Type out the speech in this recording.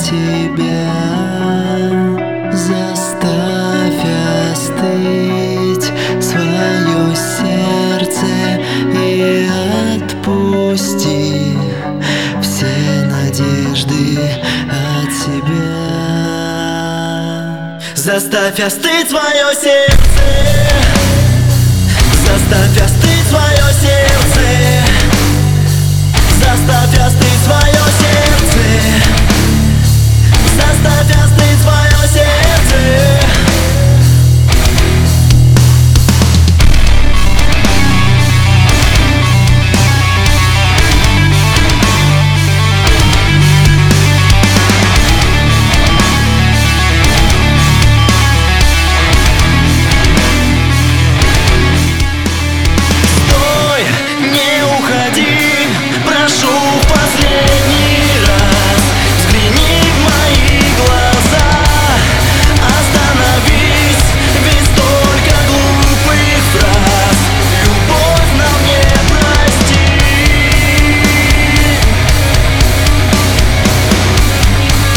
тебя. Заставь остыть свое сердце и отпусти все надежды от себя. Заставь остыть свое сердце. Заставь остыть свое сердце. Заставь остыть свое